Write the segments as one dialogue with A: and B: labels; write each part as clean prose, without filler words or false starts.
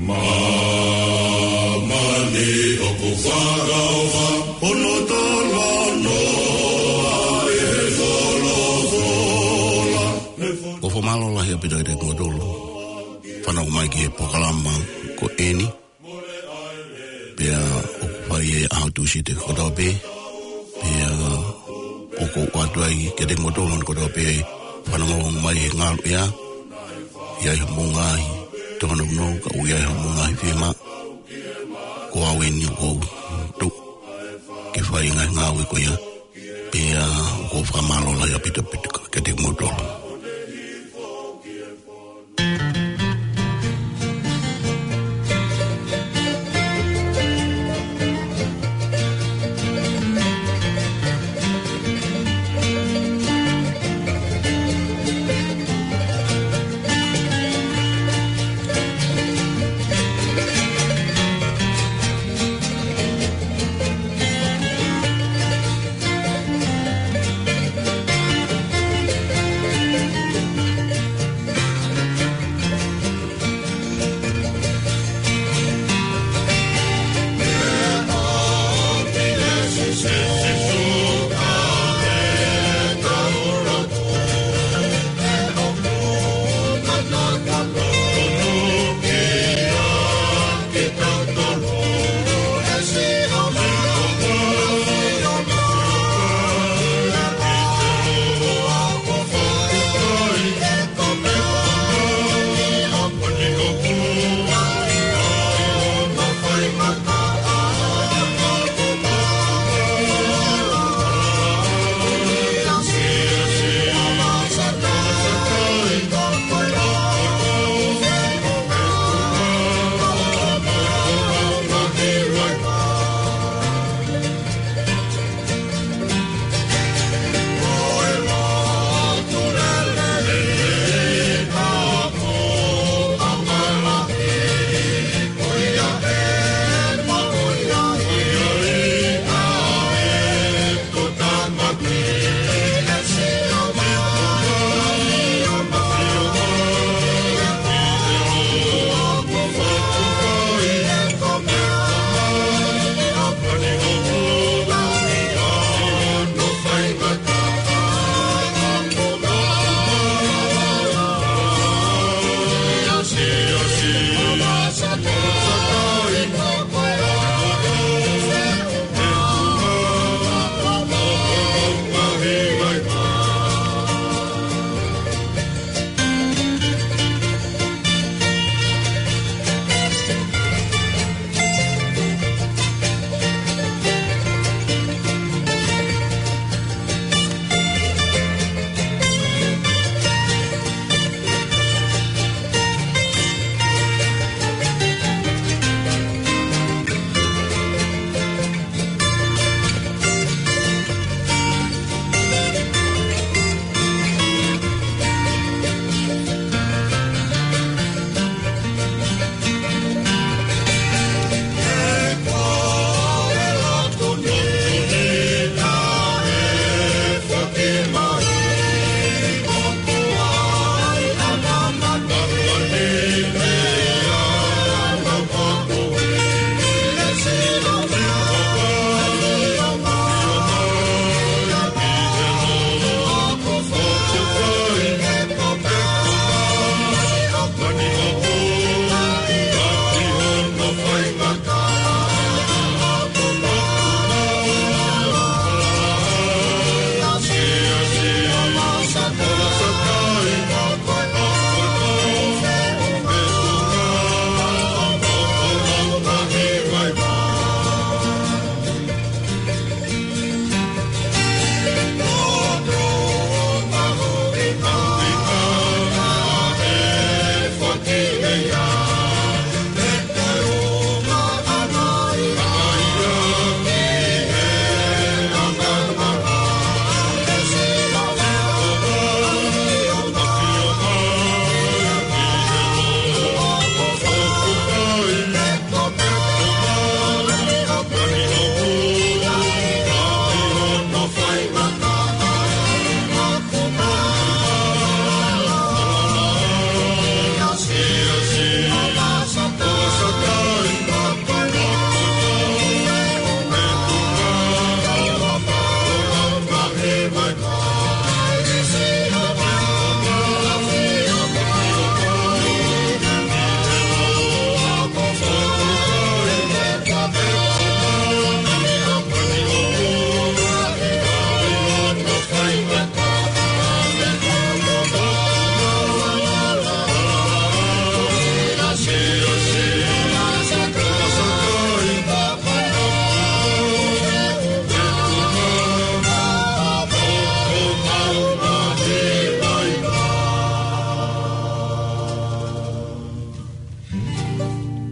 A: Mamani oku whakaoha, ono tolano ai he solosola.
B: Ko whamalola hea pita i te ngodolo. Whanau mai ki he pokalama ko eni. Pea oku whai e ahautusi te kotope. Pea oko watuai ke te ngodolo ni kotope. Whanau mai he ngaru ea. Iai ha mungai. Tōna uno ka uiai ha mungai whima. Ko aweni o tu. Ke whai ngai ngawe ko ia. Pea ko whamalola hea pita ke te ngodolo.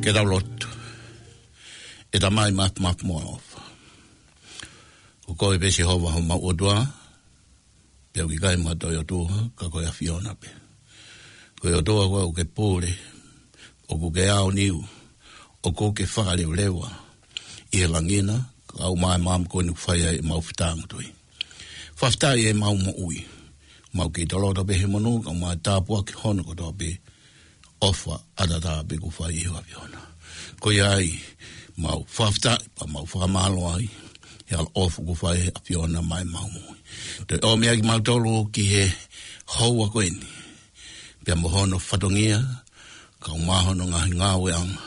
B: ke tau lotu. E ta mai map moa ofa. Ko koe pesi hova ho mau odua. Pia ki kai matoi o tuha, ka koe a Fiona pe. Koe o tuha koe o ke pūre, o ku ke ao niu, o ko ke whakareu lewa. I he langina, ka au mai maam koe nuk whaia e mau whitangu tui. Whaftai e mau mo ui. Mau ki tolota pe he monu, ka mai tāpua ki hono ko tō pe ofa atata pe ku whai iho a Fiona. Koe ai, mau whaftai, pa mau whakamalo ai, he al ofu ku whai a Fiona mai mau mui. Te o mea ki mau tolu ki he hou a koeni. Pia mohono whatongia, ka umahono ngahi ngāwe anga.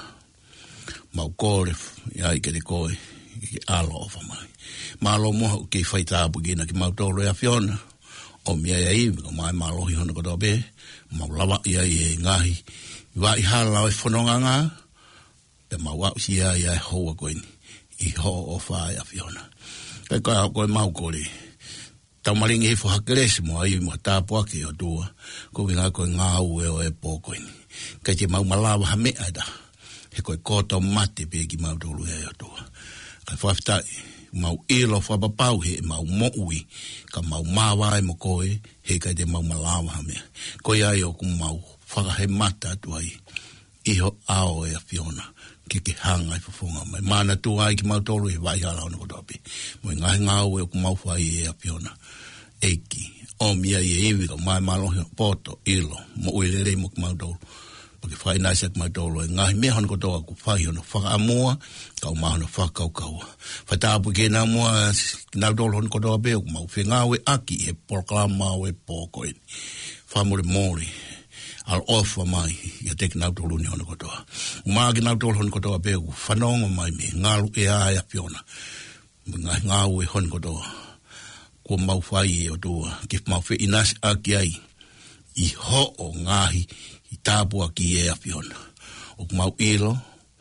B: Mau kore, iai ke te koe, ki alo ofa mai. Malo moha ki whaitāpu kina ki mau tolu e a Fiona. O mea ia iwi, ka mai malohi hono koto be. Mau lawa iai e ngahi. Iwa i hala e whanonga ngā. Pia mau wau si iai e hou a koeni. I ho ofa e a Fiona. Kai kai koe mau kore. Tau maringi he whakeresi mo ai mo tāpua ki o tua. Ko ki ngā koe ngā ue o e pōkoini. Kai te mau malawa ha mea da. He koe kōtau mate pe ki mau tolu e o tua. Kai whaftai, mau ilo whapapau he mau moui. Ka mau mawai mo koe, he kai te mau malawa ha mea. Koe ai o ku mau whakahe mata atu ai. Iho ao e a Fiona. Ki hanga i whafunga mai. Mana tu ai ki mau tolu he vai hala ono kotopi. Mo ngahi ngā ue o ku mau whai e a Fiona. Eiki, o mia i ewi ka mai malohi poto, ilo, mo uilere mo kumau tolu. Paki whai naisa kumau tolu e ngahi mea hono kotoa ku whai hono whakaamua, ka o mahono whakaukaua. Whataapu ke nā mua, nau tolu hono kotoa peo kumau whengawe aki e proklama o e pōkoini. Whamore mori, al ofa mai, ia teki nau tolu ni hono kotoa. Umaa ki nau tolu hono kotoa peo ku whanonga mai me, ngalu e aia Fiona. Ngahi ngāwe hono kotoa. Ko mau whai e o tua, ki mau whi inasi aki ai, i ho o ngahi, i tāpua ki e a Fiona. O mau ilo,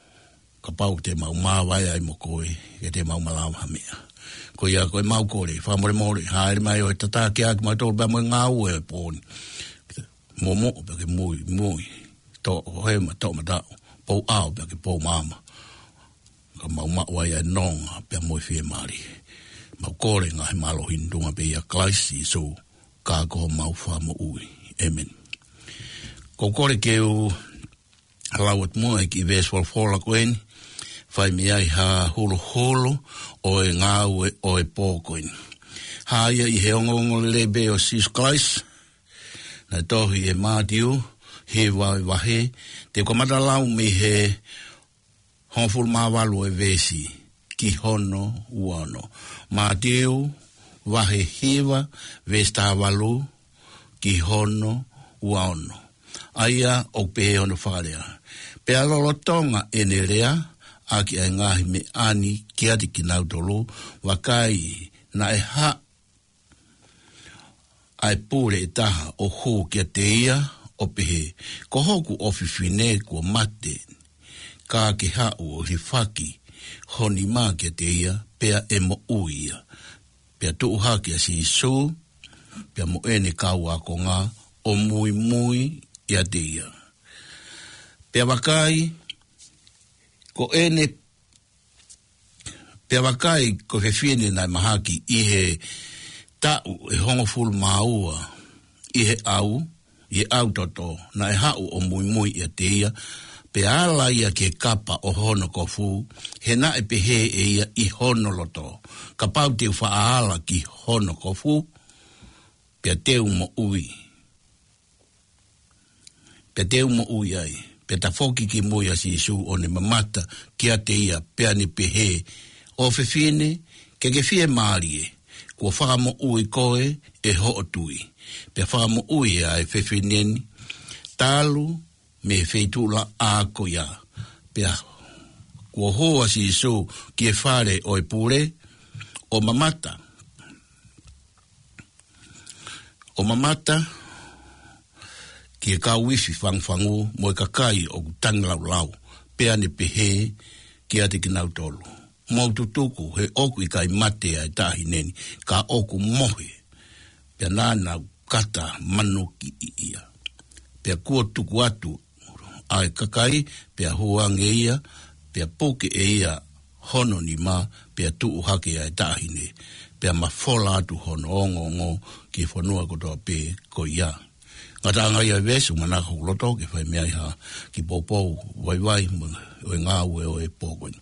B: ka pau te mau mawai ai mo koe, ke te mau malawa hamea. Ko ia koe mau kore, whamore mori, haere mai o e tata ki aki mai tolu, bea mo ngā ue e pōni. Momo, bea ke mui, to hoema, to matau, pou au, bea ke pou mama. Ka mau mawai ai nonga, bea mo i whie mari. Mau kore ngā he malo hindunga pe ia klaisi so kā koho mau whamo ui. Amen. Ko kore ke u halawat mua ki veswal whola koeni, whai mi ai ha holo holo o e ngā ue o e pō koeni. Haia i he ongongo lebe o sis klais, na tohi e mātiu, he wahe, te komata lau mi he honful mawalu e vesi, ki hono uano. Mateu, wahe hiwa, vestawalu, ki hono, uano. Aia o pehe ono whakarea. Pea lolotonga ene rea, aki ai ngahi me ani, ki ati ki nautolo, wakai na e ha, ai pūre e taha o hō kia te ia, o pehe, ko hoku ofiwhine kua mate, ka ke hau o hifaki, honi mā kia te ia, pea e mo uia. Pea tuu haki a si isu, pea mo ene kau a ko ngā, o mui mui ia te ia. Pea wakai, ko ene, pea wakai ko he whiene nai mahaki i he tau e hongo fulu maua, i he au toto, nai hau o mui mui ia te ia, pe ala ia ke kapa o hono kofu, he na e pehe e ia i hono loto. Ka pau te uwha ala ki hono kofu, pe teu mo ui. Pe teu mo ui ai. Pe ta foki ki mui a si isu o ne mamata ki a te ia pe ani pehe. O fefine, ke fie marie, kua whaka mo ui koe e ho o tui. Pe whaka mo ui ai fefineni, talu, me feitula a koia. Pea, kua hoa si isu ki e whare o e pure, o mamata. O mamata, ki e ka wifi whangwhangu, mo e kakai o tanglau lau, pea ne pehe ki ate ki nautolu. Mau tutuku, he oku i kai mate ai tahi neni, ka oku mohe, pea nāna kata manu ki ia. Pea kua tuku atu, ai kakai, pia huange ia, pia poke e ia hono ni ma, pia tuu hake ai tahine, pia mafola atu hono ongo ki whanua kotoa pe ko ia. Ngata anga ia vesu manaka kuloto ke whai mea iha ki popou waiwai o ngā ue o e pōkoini.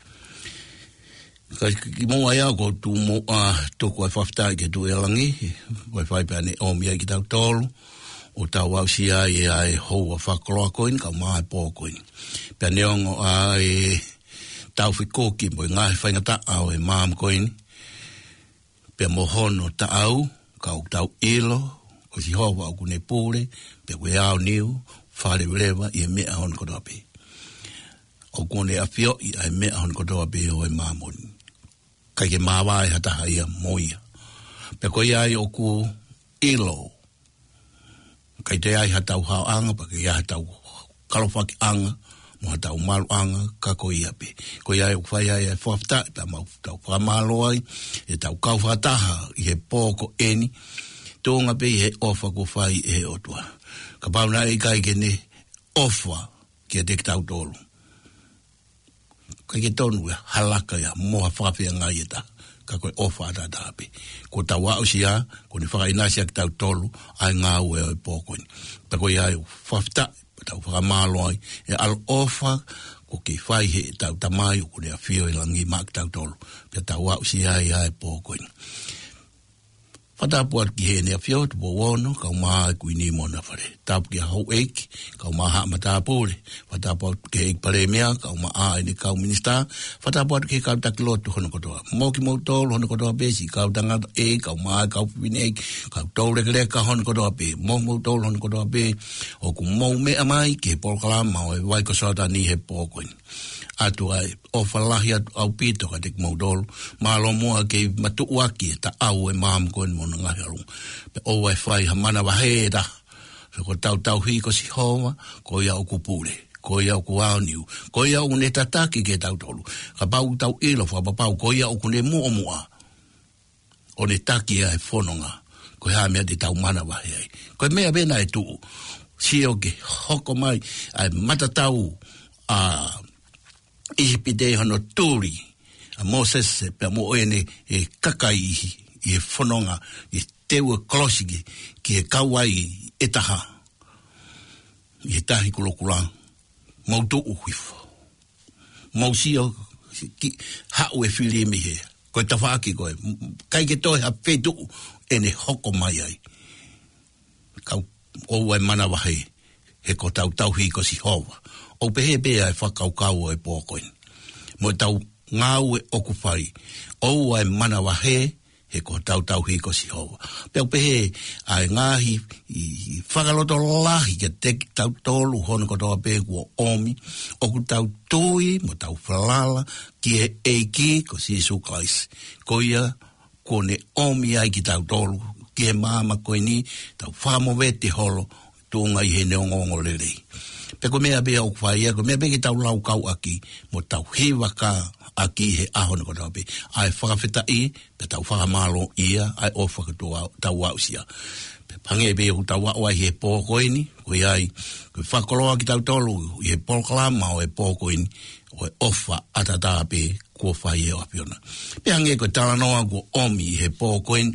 B: Ki mua ia ko tu mo toko ai whaftai ke tu elangi, wai pane o mia ki tau tolu, o tau au si ai ai hou a whakoloa koini, ka maa pōkoini. Pia neongo ai tau whikoki mo ngā whaingata au e maam koini, pia mohono ta au, ka o tau ilo, ko si hoa au kune pūre, pe koe au niu, whare urewa, i e mea hon kotoa pe. O kone a whio, i e mea hon kotoa pe o e māmoni. Kai ke māwai hataha ia moia. Pe koe ai o ku ilo. Kai te ai hatau hao anga, pa ke ia hatau kalofaki anga, mo hatau malu anga, ka koe ia pe. Koe ai o whai ai e whafta, pa mau tau whamalo ai, e tau kauwhataha, i he pōko eni, tōnga pe he ofa ko whai e otua. Ka pauna e kai ke ne ofa ki a tek tau tolu. Kai ke tonu e halaka ia moha whakawhia ngai e ta. Ka koe ofa ata tāpe. Ko tau wau sia, ko ne whakainasi ki tau tolu, ai ngā ue o e pōkoini. Pa koe ai whafta, tau whakamalo ai, e al ofa ko ke whai he tau tamai o kone a whio i langi mak tau tolu. Pa tau wau sia ai pōkoini. Whatapua ki he nea whio, tupo wono, kau maa kui ni mona whare. Tapu ki hau eiki, kau maa haa matapure. Whatapua ki eiki pare mea, kau maa a ene kau minista. Whatapua ki he kau takilotu hono kotoa. Moki mo tolu hono kotoa besi, kau tangata e, kau maa, kau pipine eiki, kau tolu rekeleka hono kotoa be. Mo tolu hono kotoa be, o ku mou mea mai, ki he polkalama o e waiko sota ni he pōkoini. Atu ai, o whalahi atu au pito ka te maudolu, malo mua ke matu waki e ta au e maamu koen mona ngahi alunga. Pe o ai whai ha mana waheda, so ko tau hiko si hoa, ko ia o kupure, ko ia o kuaoniu, ko ia o ne tataki ke tau tolu, ka pau tau ilo whapapau, ko ia o kune mua, o ne taki ai whanonga, ko ia mea te tau mana wahei. Ko mea bena e tuu, si o ke hoko mai, ai matatau, ihipide hono tūri, a Moses pe mo ene e kakai i e whanonga, i teua klosiki, ki e kauai e taha, i e tahi kulokulang, mau tu uhuifo. Mau sio, hau e whiri mi he, koe tawhaki koe, kai ke toi ha whetu ene hoko mai ai. Kau ou ai mana wahe, he ko tau hiko si hoa. O pehe pea e whakaukau e pōkoini. Mo tau ngāu e okupari. O ai mana wahe he ko tau hiko si hoa. Pea pehe ai ngāhi i whakaloto lahi ke te tau tolu hono kotoa pe kua omi. Oku tau tui mo tau whalala ki e eiki ko Sisu Klaisi. Ko ia kone omi ai ki tau tolu ki e māma koini tau whakamowete holo tūnga i he neongongo lerei. Pe ko mea bea o kwhaia, ko mea bea ki tau lau kau aki, mo tau hewa ka aki he ahono ko tau pe. Ai whakawheta i, pe tau whakamalo ia, ai o whakatua tau wausia. Pe pange bea ku tau wau ai he pōkoini, ko iai, ko whakoloa ki tau tolu, i he polkalama o he pōkoini, o he ofa atata pe kua whaia o apiona. Pe hange ko talanoa ko omi i he pōkoini,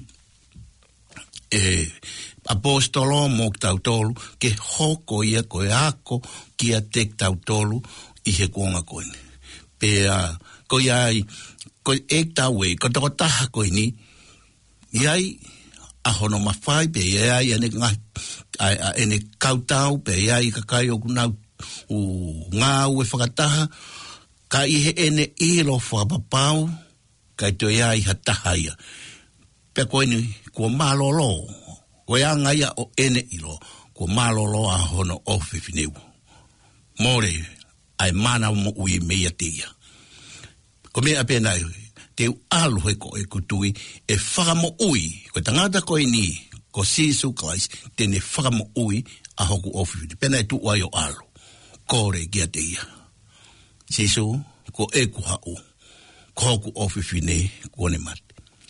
B: apostolo mo tau tolu, ke hoko ia koe ako ki a tek tau tolu i he kuonga koine. Pea, ko iai, ko ek tau e, ko toko taha koini, iai, ahono mawhai, pe iai, ene kautau, pe iai, kakai o kunau, ngā ue whakataha, ka ihe ene ilo whapapau, kai to iai hataha ia. Pea koini, kua malolo, ko ia ngaia o ene ilo, ko malolo a hono o whiwhineu. More, ai mana mo ui mea teia. Ko mea pena te alu he ko e kutui, e whakamo ui, ko tangata koe ni, ko Sisu Klaisi, tene whakamo ui a hoku o whiwhineu. Pena e tu ai o alu, kore kia teia. Sisu, ko e kuhau, ko hoku o whiwhineu, ko ne mate.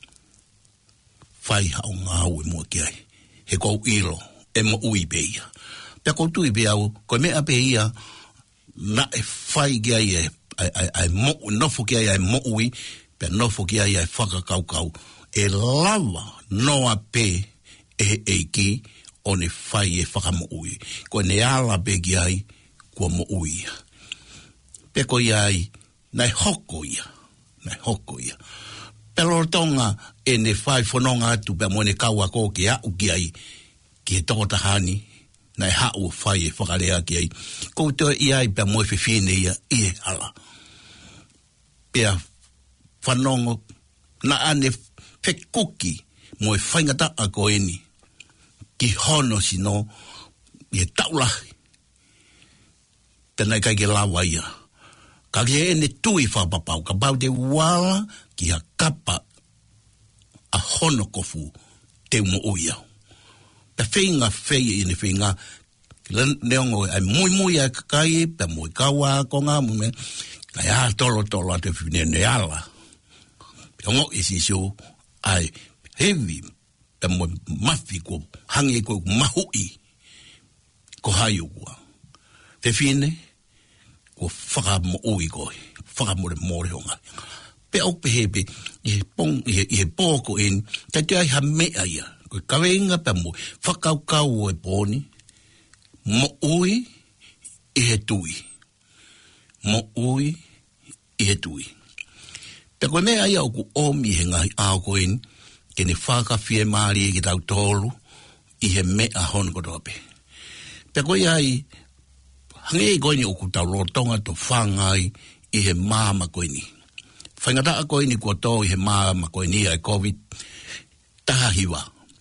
B: Whai hao ngā ue mua ki ai. He kou ilo, e mo ui beia. Pea kou tui beau, koe mea beia, na e fai ki ai ai mo nofo ki ai mo ui pe nofo ki ai whakakaukau e lava noa pe e ki o ne fai e whakamo ui ko ne ala pe ki ai kua mo ui pe ko ai nai hoko ia pero tonga e ne fai fononga atu pe mo ne kaua ko ki au ki ai ki toko tahani nai hau fai e whakarea ki ai ko to ai pe mo e whine ia i e ala pea whanongo na ane whekuki mo e whaingata a ko eni ki hono sino i e taulahi tēnei kai ke lawa ia ka ke ene tui whapapau ka pau te wala ki a kapa a hono kofu te umo uia pe whinga whei ene whinga neongo ai mui a kakai pe mui kawa konga mume kai a tolo a te whine ne ala pe ongo isi so ai heavy pe mui mafi ko hangi ko mahui ko hayu kua te whine ko whakamo ui ko whakamore more honga pe au pe hebe i he pōko en te ai ha mea ia ko kawenga pe mo whakaukau o e pōni mo ui i he tui pe ko mea ia o ku omi he ngai ao ko en ke ne whakawhie maari e ki tau tolu i he mea hon ko tope pe ko iai hange i koini o ku tau lotonga to whangai i he māma koini. Whaingata a koini kua tō i he māma koini ai COVID taha hiwa.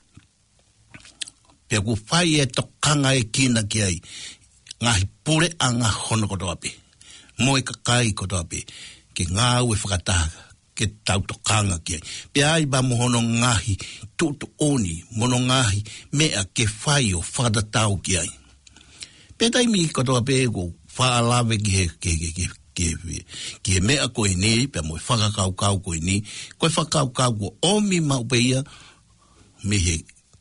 B: Pea ku whai e tokanga e kina ki ai ngahi pure a ngā hono koto ape. Moe kakai koto ape. Ke ngā ue whakataga ke tau tokanga ki ai. Pea ai ba mohono ngahi tutu oni mono ngahi mea ke whai o whakatatau ki ai. Petai mi kotoa pego whaalawe ki he mea koe ni, pe moi whakakaukau koe ni, koe whakaukau ko omi maupeia me he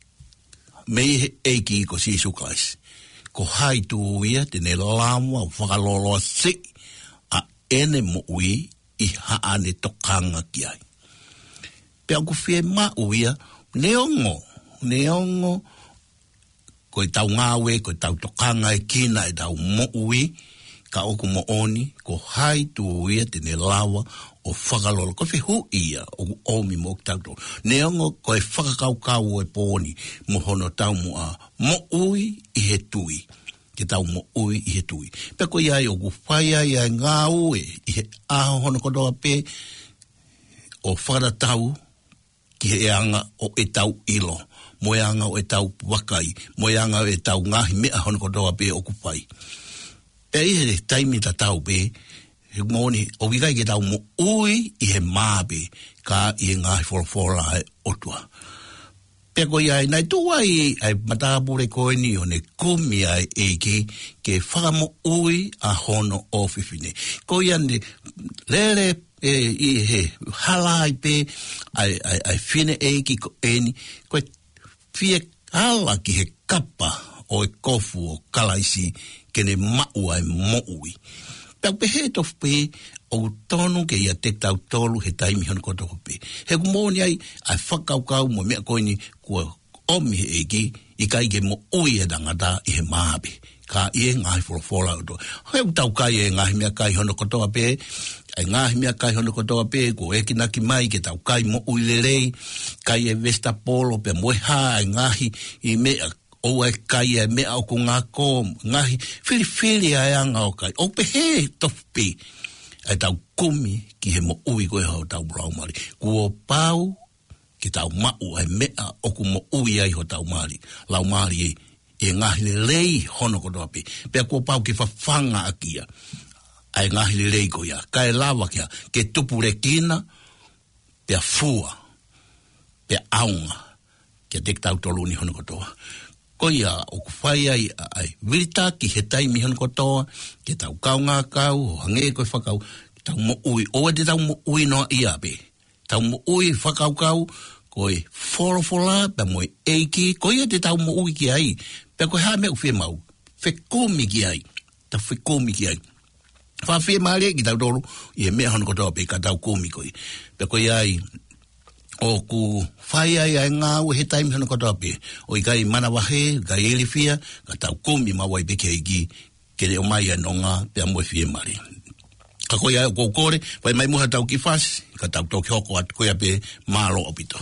B: eiki ko sisu kaisi. Ko hai tu ia tene lama o whakaloloa si a ene mo ui i haane tokanga ki ai. Pe aku whie ma uia neongo koe tau ngāwe, koe tau tokanga e kina e tau mo ui, ka oku mo oni, ko hai tu uia tene lawa o whakalolo. Ko whihu ia o omi mo tau tō. Neongo koe whakakaukau e pōni mo hono tau mo a mo ui i he tui. Ke tau mo ui i he tui. Pe ko iai o ku whaia iai ngā ue i he aho hono kodoa pe o whakaratau ki he anga o e tau ilo. Moeanga o e tau wakai, moeanga o e tau ngahi mea hono kodoa pe o kupai. Pe i he taimi ta tau pe, he moni, o wikai ke tau mo ui i he māpe, ka i he ngahi whorofora e otua. Pe ko iai, nai tua ai matapure koe ni o ne kumi ai eiki, ke whakamo ui a hono o whiwhine. Ko iane, lere i he halai pe, ai whine eiki ko eni, koe fie ala ki he kapa o e kofu o kalaisi ke ne mau ai moui. Pau pe he tofu pe o tonu ke ia te tau tolu he taimi hono kotoku pe. He kumoni ai whakaukau mo mea koini kua omi he eki i kai ke mo ui e tangata i he maape. Ka i e ngahi whorofora o to. Heu tau kai e ngahi mea kai hono kotoa pe, ai ngahi mea kai hono kotoa pe, ko eki naki mai ke tau kai mo ui lerei, kai e vesta polo pe moeha ai ngahi i mea o e kai e mea o ko ngā kō, ngahi whiri ai anga o kai. O pe he tofu pe, ai tau kumi ki he mo ui koe hau tau raumari. Kua pau ki tau mau ai mea o ko mo ui ai ho tau mari. Laumari e ngahi lerei hono kotoa pe. Pea kua pau ki whawhanga akia. Ai ngahi lerei ko ia. Kai lawa kia. Ke tupure kina, pea fua, pea aunga. Kia tek tau tolu ni hono kotoa. Ko ia, o kuwhai ai wirita ki he taimi hono kotoa, ke tau kaunga kau, o hange koe whakau, tau mo ui. Oa te tau mo ui noa ia pe. Tau mo ui whakau kau, koe whorofora, pea moe eiki, ko ia te tau mo ui ki ai. Pea koe haa mea uwhi mau. Whekumi ki ai. Ta whekumi ki ai. Whawhia maare ki tau tolu, i mea hono kotoa pe ka tau kōmi koi. Pe koi ai, o ku whai ai ai ngā ue he taimi hono kotoa pe. O i kai mana wahe, kai elifia, ka tau kōmi mawai pe kei ki, kere o mai anonga pe a moe whie maare. Ka koi ai o kōkore, pai mai muha tau ki whasi, ka tau tau ki hoko atu koia pe mālo opito.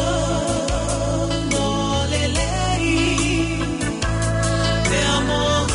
C: Amor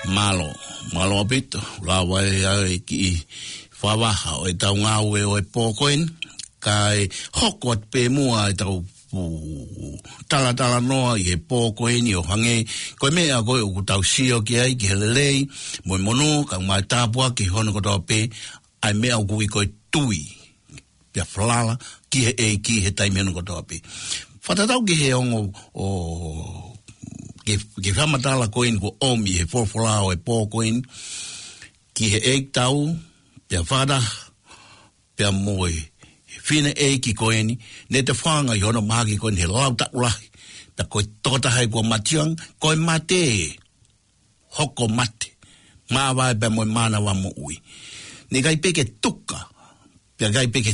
B: malo bito la wai ki fawaha o tau ngawe o pokoin kai hokot pe mua tau tala noa i pokoin o hange ko me a ko u tau sio ki ai ki helei mo mono ka mai tapua ki hono ko pe ai me au kui ko tui pia flala ki he tai meno ko pe fatatau ki he ongo o ke famatala koin ko omi he forfolao e pokoin ki he tau pia fada pia moi fine ki koini ne te whanga i hono mahaki koini he lau ta ulahi ta koe tokota hai kua matiang koe mate hoko mate maa vai pia moi mana wa mo ui ne kai peke tuka pia kai peke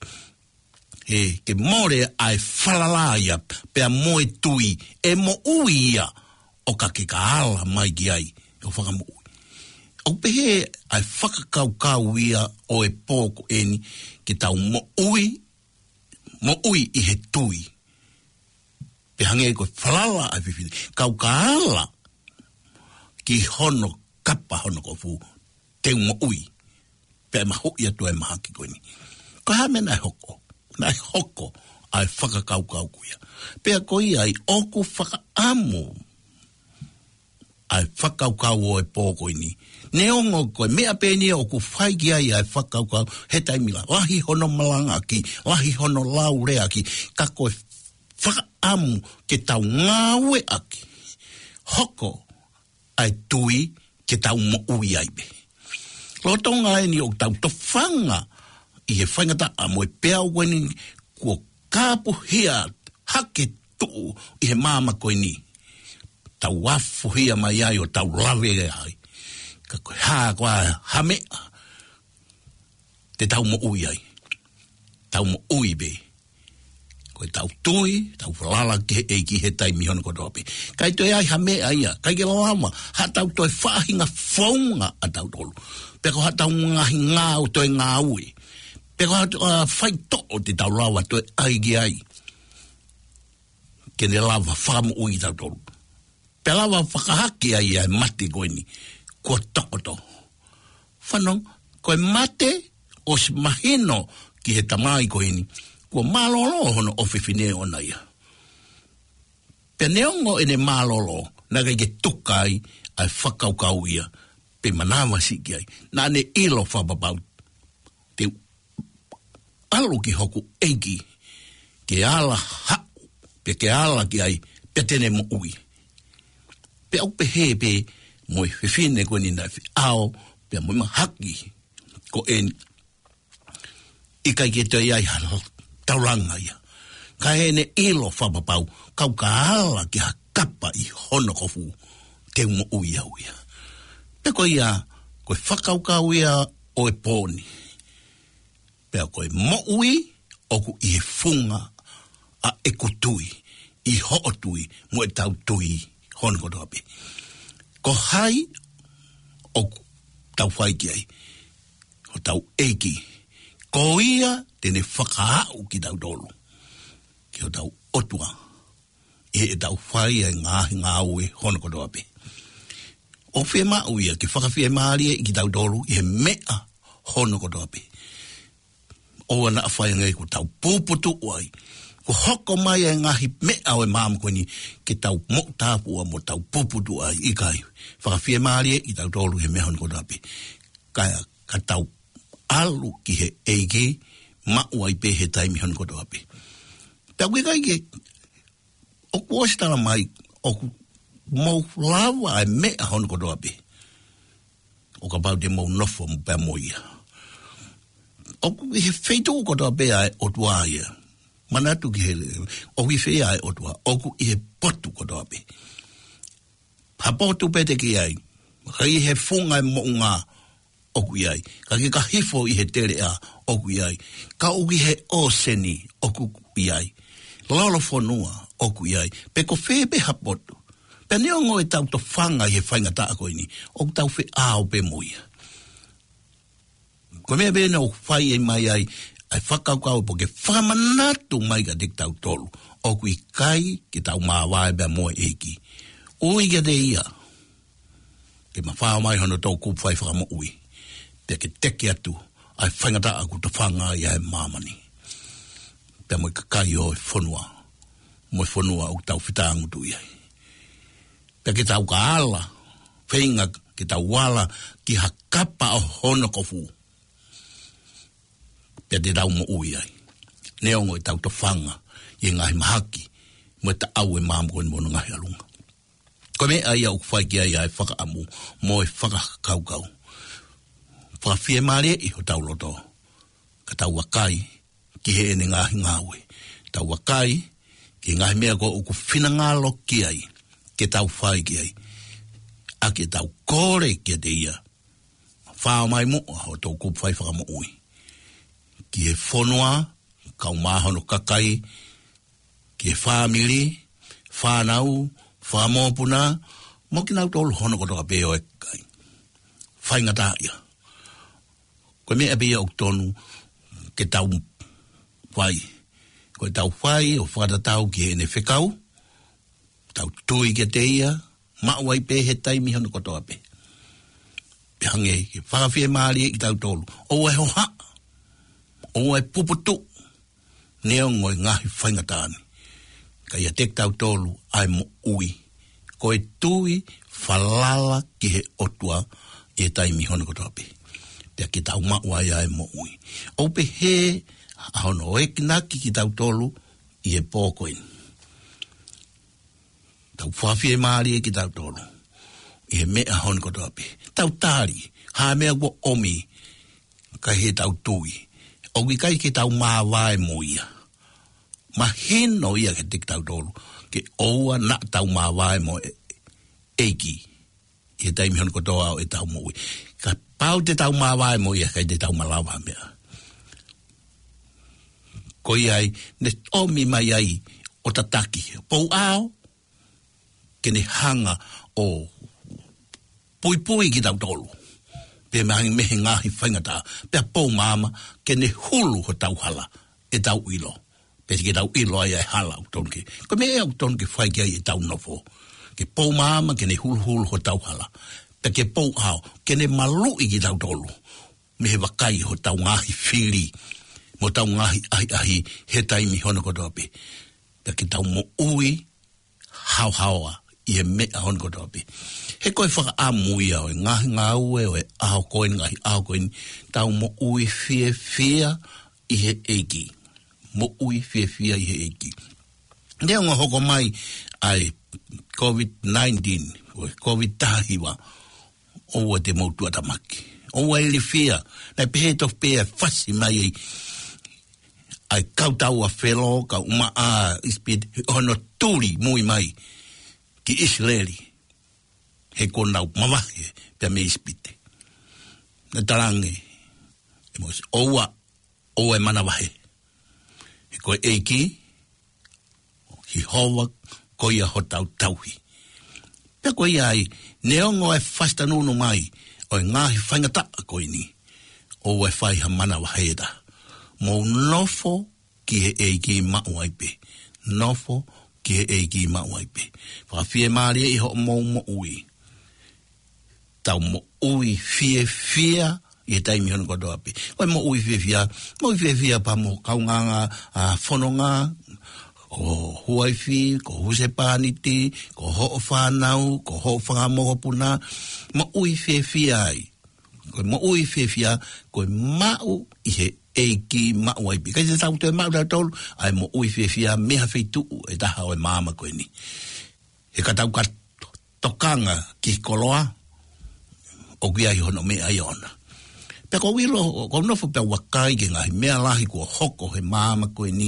B: ke more ai falalaya pia moi tui e mo ui ia o ka ke ka ala mai ki ai o whaka mo ui o pehe ai whakakau ia o e pōko eni ki tau mo ui i he tui pe hange ko falala ai whiwhine kau ka ala ki hono kapa hono ko fu te mo ui pe maho ia tu e mahaki ko eni ko hame nai hoko ai whakakau kuia pe ko ia ai oku whakaamu ai whakakau o e pōko eni ne ongo koe mea pēni o ku whai ki ai whakaukau he taimila. Lahi hono malanga ki, lahi hono laurea ki, ka koe whakaamu ke tau ngāwe aki. Hoko ai tui ke tau mo ui ai be. Lotonga eni o tau tofanga i he whaingata a moe pēa weni kua kāpu hea hake tuu i he māma koe ni. Tau wafu hea mai ai o tau lawe ai. Koe haa koa hamea te tau mo ui ai tau mo ui be koe tau tui tau whalala ki he taimi hono koe tope kai toi ai hamea ia kai ke lama ha tau toi whahinga whaunga a tau tolu peko ha tau ngahi ngā o toi ngā ui peko ha whai to'o te tau lawa toi ai ki ai ke ne lava whamo ui tau tolu pe lava whakahaki ai ai mati koe ni ko tokoto. Whanong, koe mate o si mahino ki he tamai koe ni, ko malolo hono ofifine o na ia. Pe neongo ene malolo, naga i ke tukai ai whakaukau ia, pe manawa siki ai, na ne ilo whababau. Te alu ki hoku eiki, ke ala hau, pe ke ala ki ai, pe tene mo ui. Pe au pe he pe, moi whiwhine koe ni nai ao, pia moi mahaki ko en ikai ke te iai tauranga ia. Ka ene ilo whapapau, kau ka ala ki ha kapa i hono kofu te umo ui au ia. Pe koe ia, koe whakaukau ia o e pōni. Pea koe mo ui, oku i he funga a e kutui, i hootui, mo e tau tui hono kotoapi. Ko hai o tau whai ki ai, o tau eiki, ko ia tene whakaau ki tau dolu, ki o tau otua, e tau whai ai ngā ue hono koto ape. O whea mau ia, ki whakawhia maaria ki tau dolu, i he mea hono koto ape. O ana whai ngai ko tau pūputu ai, ko hoko mai e ngahi mea o e māma koe ni ke tau moktāpua mo tau puputu ai i kai. Whakawhia maaria i tau tolu he mea hon koto api. Kaya ka tau alu ki he eike mau ai pe he taimi hon koto api. Tau ke kai ke o kuostala mai o mau lawa ai mea hon koto api. O ka pau te mau nofo mo pēr moia. O he wheitu koto api ai o tuaia. Manatu ki he, o wi whea ai otua, oku i he potu koto api. Ha potu pete ki ai, kai he funga mo ngā oku i ai, ka ki ka hifo i he tere a oku i ai, ka uki he oseni oku i ai, lalo whanua oku i ai, pe ko whebe ha potu, pe neongo e tau to whanga i he whainga taa koe ni, oku tau whe ao pe moia. Ko mea bena o whai e mai ai, ai whakaukau po ke whamanatu mai ka dik tau tolu. O kui kai ki tau māwae bea moe eiki. Ui ka te ia. ke mawhao mai hono tau kūpwhai whakamo ui. Pea ke teke atu, ai whaingata aku ta whanga ia e mamani. Pea moi kakai o e whonua. Moi whonua o tau whitaangu tu iai. Pea ke tau ka ala, whainga ke tau wala ki hakapa o hono kofu. Pea te tau mo ui ai. Neongo e tau ta whanga, i ngahi mahaki, mo ta au e mamu koe mono ngahi alunga. Ko me ai au whai ki ai ai whakaamu, mo e whakakaukau. Whawhie maare i ho tau loto. Ka tau wakai, ki he ene ngahi ngawe. Tau wakai, ki ngahi mea ko uku whina ngalo ki ai, ke tau whai ki ai. A ke tau kore ki te ia. Whao mai mo, ho tau kupu whai whakamo ui. Ki he whonua, kau mahono kakai, ki he whamiri, whanau, whamopuna, mo ki nau tolu hono kotoka peo e kai. Whaingata ia. Koe mea pia o tonu ke tau whai. Koe tau whai o whakatatau ki ene whekau, tau tui ke te ia, mauai pe he taimi hono kotoa pe. Pe hange ke whakawhie maari ki tau tolu. O e hoha, o e puputu, neo ngoi ngahi whaingatani. Ka ia tek tau tolu ai mo ui. Koe tui whalala ki he otua e taimi hono kotoa pe. Pea ki tau maua ia e mo ui. O pe he, ahono o ekinaki ki tau tolu i e pōkoin. Tau whawhie maari e ki tau tolu. I he mea hono kotoa pe. Tau tāri, ha mea kua omi, ka he tau tui. O ki kai ki tau māwae mo ia. Ma hino ia ke tik tau tolu. Ke oua na tau māwae mo eiki. I he taimi hono kotoa o e tau mo ui. Ka pau te tau māwae mo ia kai te tau malawa mea. Ko iai, ne omi mai ai o tataki. Pou ao, ke ne hanga o pui ki tau tolu. Pe mehe ngahi whaingata. Pe pou mama, ke ne hulu ho tau hala e tau ilo. Pe ke tau ilo ai ai hala au tonke. Ko me au tonke whai ki ai e tau nofo. Ke pou mama, ke ne hulu ho tau hala. Pe ke pou ao, ke ne malu i ki tau tolu. Mehe wakai ho tau ngahi whiri. Mo tau ngahi ahi he taimi hono kotoa pe. Pe ke tau mo ui haua i he mea hono kotoa pe. He koe whaka amuia o e ngahi ngāue o e aho koen ngahi aho koen. Tau mo ui fia i he eiki. Mo ui fia i he eiki. Nea ngā hoko mai ai COVID-19 o COVID-tahiwa o te mautua tamaki. O e fia. Nei pehe tof pea whasi mai ai kautau a whelo, ka uma a ispid, hono tūri mui mai ki Israeli. He konau mawahe, pia me ispite. Na tarange, e mos, oua, o e manawahe. He koe eiki, hi hoa, koe a hotau tauhi. Pia koe ai, neongo e whastanunu mai, o e ngahi whaingata a koe ni, o e whai ha manawahe da. Mo nofo ki he eiki mauaipe. Nofo ki he eiki mauaipe. Whawhie maari i ho mo ui. Tau mo ui fia i taimi hono kotoa pe. Oi mo ui fia pa mo kaunganga whanonga, ko huaifi, ko husepaniti, ko ho whanau, ko ho whangamohopuna. Mo ui fia ai. Mo ui fia, ko mau i he eiki mauaipi. Kai se tau te mau tau tolu, ai mo ui fia meha feitu e taha o e māma koe ni. He katau ka tokanga ki koloa, o ki ai hono mea i ona. Pea ko wilo, ko nofo pea wakai ke ngahi mea lahi kua hoko he māma koe ni.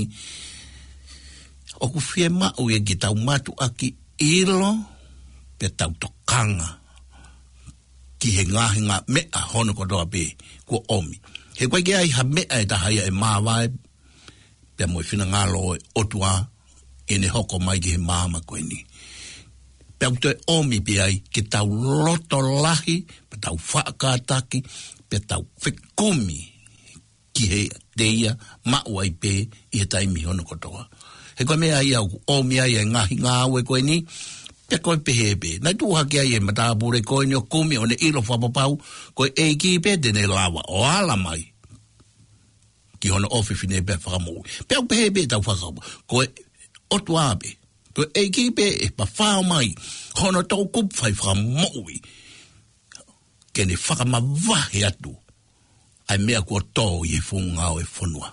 B: O ku fie mau e ki tau matu aki ilo, pea tau tokanga ki he ngahi ngā mea hono kodoa pe kua omi. He koe ki ai ha mea e tahaia e māwae, pea moi whina ngālo e otua e ne hoko mai ki he māma koe ni. Pea uto e omi pe ai ki tau loto lahi, pe tau whaakataki, pe tau whekumi ki he teia maua i pe i he taimi hono kotoa. He koe mea ai au omi ai e ngahi ngāwe koe ni, Pe koe pehebe. Nai tu hake ai e matabure koe ni o kumi o ne ilo whapapau. Koe e ki pe tene lawa o ala mai. Ki hono ofi fine pe whakamui. Pe au pehebe tau whakapa. Koe otu abe. Koe e ki pe e pa whao mai. Hono tau kup whai whakamui. Kene whakamawahi atu. Ai mea kua tō i e whunga o e whonua.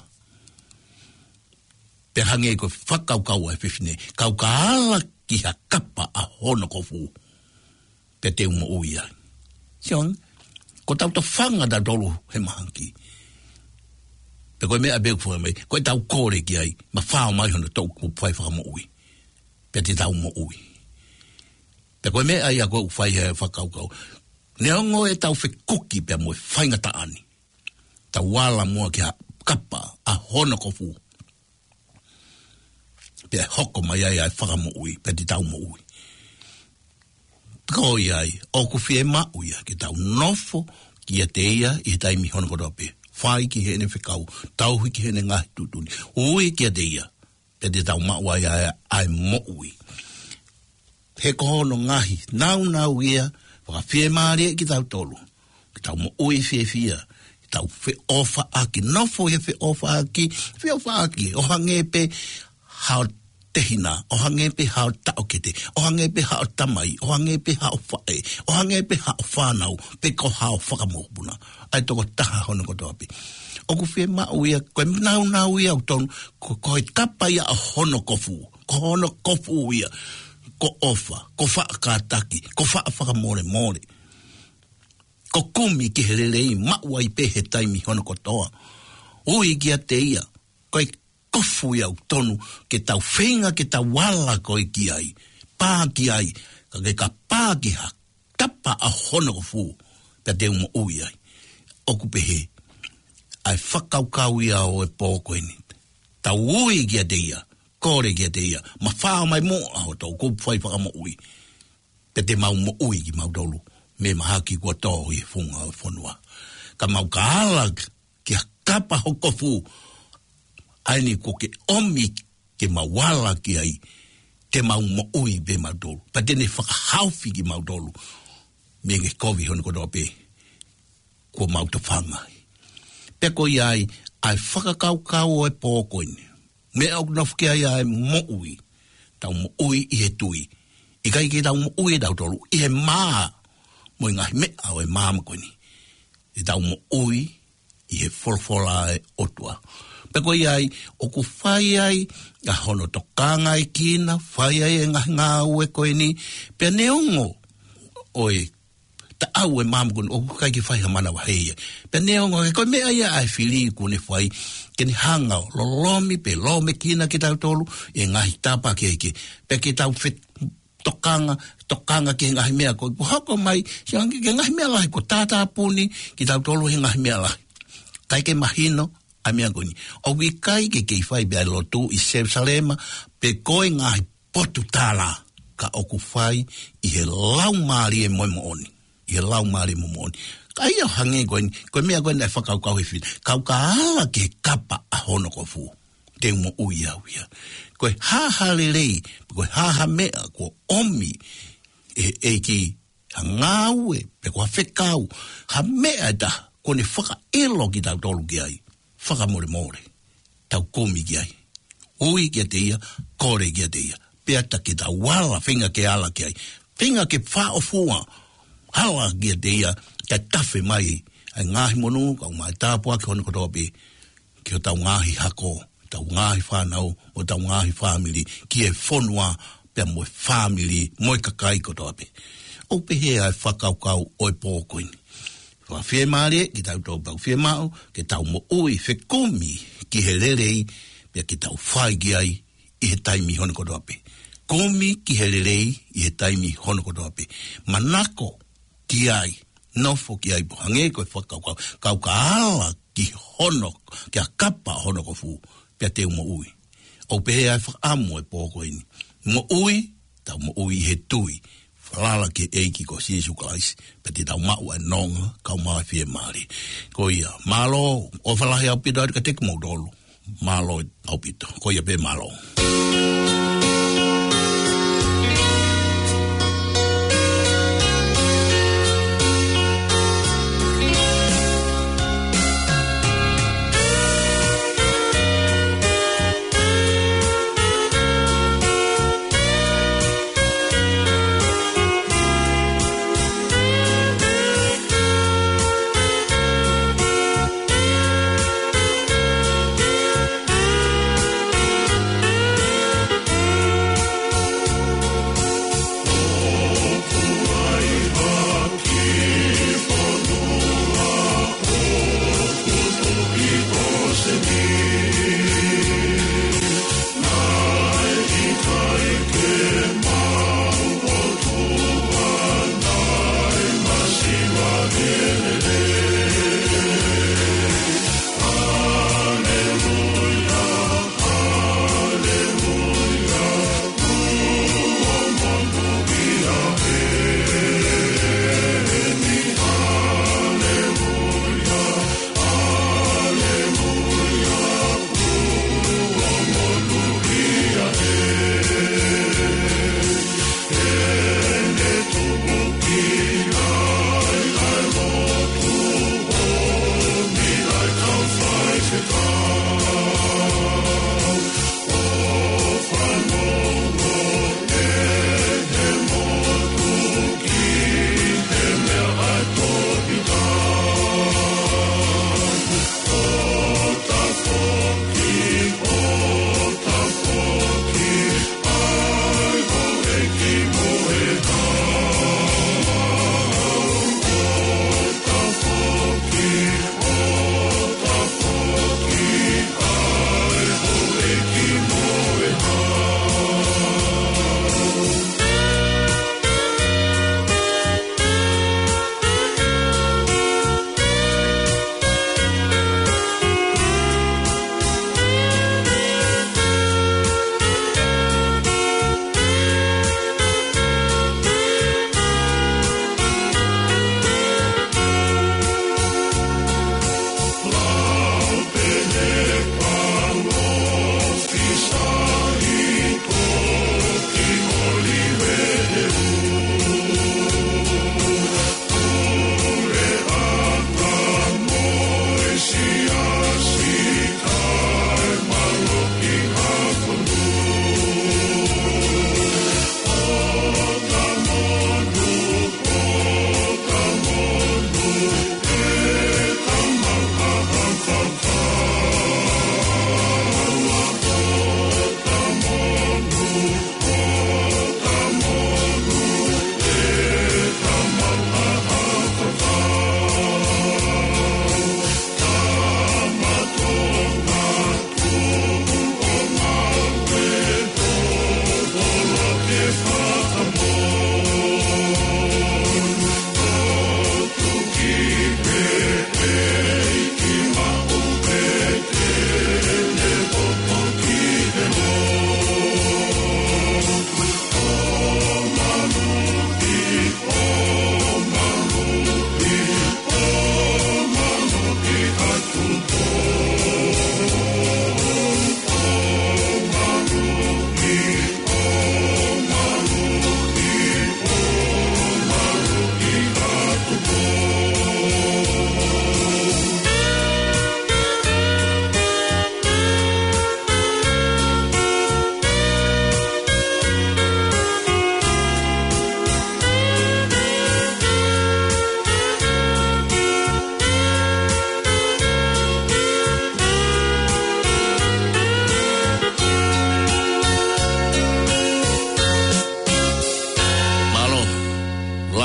B: Pe hange koe whakaukau e whiwhine. Kau ka ala ki ha kapa a hono kofu. Pe te uma uia. Siong, ko tau ta whanga da dolu he mahanki. Pe koe mea begu whunga mai. Koe tau kore ki ai. Ma whao mai hono tau kupai whakamo ui. Pe te tau mo ui. Pe koe mea ai a koe whai he whakaukau. Neongo e tau whikuki pe moe whaingata ani. Tau wala mua ki ha kapa a hono kofu. Pe hoko mai ai whakamo ui, pe te tau mo ui. Ko ai, o ku fie ma ui, ki tau nofo, ki a te ia, i taimi hono kodoa pe. Whai ki hene whikau, tau hui ki hene ngahi tutuni. Ui ki a te ia, pe te tau ma ui ai mo ui. He ko hono ngahi, nau ia, whaka fie maare ki tau tolu. Ki tau mo ui fie. Tau whi ofa aki, nofo he whi ofa aki, o hange pe hao tehina, o hange pe hao taokete, o hange pe hao tamai, o hange pe hao whae, o hange pe hao whanau, pe ko hao whakamopuna. Ai toko taha hono kotoa pe. O ku whi mau ia, koe nau ia au tonu, ko he kapa ia a hono kofu, ko hono kofu ia, ko ofa, ko whaakataki, ko whakamore. Ko kumi ki he lelei, mauai pe he taimi hono kotoa. Ui ki a te ia, koe kofu iau tonu, ke tau whenga, ke tau wala koe ki ai. Pā ki ai, ka pā ki ha, tapa a hono kofu, pe te uma ui ai. Oku pe he, ai whakaukau ia o e pōko eni. Tau ui ki a te ia, kore ki a te ia, ma whao mai mo aho tau, kupu whai whakamo ui. Pe te mau mo ui ki mau dolu. Me mahaki kua tō i whunga o whonua. Ka mau ka ala ki a kapa hokofu, aini ko ke omi ke mawala ki ai, te mau mo ui be maudolu. Pa tene whakahauwhi ki maudolu, me nge kovi hono kodoa pe, kua mautawhanga. Peko i ai whakakaukau o e pōkoini. Me au nafuke ai mo ui, tau mo ui i he tui. I kai ke tau mo ui e tau tolu, i he maa, mo ngahi mea o e māma koini. I tau mo ui, i he wholwhola e otua. Peko i ai, o ku whai ai, a hono tokanga i kina, whai ai e ngahi ngā ue koini, pia neongo, oi, ta au e māma koini, o ku kai ki whai ha mana wa heia. Pia neongo, e koe mea ia ai whili kune whai, ke ni hanga o lolomi, pe lome kina ki tau tolu, e ngahi tapa ki eike, pe ki tau whet, tokanga ki ngahi mea ko hoko mai siangi ki ngahi mea lahi ko tata puni ki tau tolu he ngahi mea lahi kai ke mahino a mea koni o wi kai ke whai bea lotu i Jerusalema pe koe ngahi potu tala ka oku whai i he lau maari e moimo oni i he lau maari mo oni kai au hange koe mea koe nai whakaukau he whina kau ka ala ke kapa a hono ko fu te umo ui au ia koe haha lelei, koe haha mea, koe omi, e ki hangaue, pe koe whekau, ha mea da, koe ne whaka elo ki tau tolu ki ai, whaka more, tau komi ki ai, ui ki a te ia, kore ki a te ia, peata ki tau wala, whinga ke ala ki ai, whinga ke wha o fua, hala ki a te ia, kia tawhi mai, ai ngahi monu, kau mai tāpua ki hono kotoa pe, ki o tau ngahi hako, tau ngahi whanau o tau ngahi whamili ki e whonua pia moe whamili moe kakai kotoa pe. O pe he ai whakaukau o e pōkoini. Wha whie maare ki tau tau pau whie mau ke tau mo ui whekumi ki he lerei pia ki tau whai ki ai i he taimi hono kotoa pe. Komi ki he lerei i he taimi hono kotoa pe. Manako ki ai nofo ki ai pohange koe whakaukau. Kau ka ala ki hono ki a kapa hono ko fu. Pia te mo ui. O pehe ai whakamu e pōko ini. Mo ui, tau mo ui he tui. Whalala ke eiki ko Jesu Christ. Pia te tau mau e nonga, kau maa fie maari. Ko ia, malo, o whalahi au pito ka teke mau dolu. Malo au pito. Ko ia pe malo.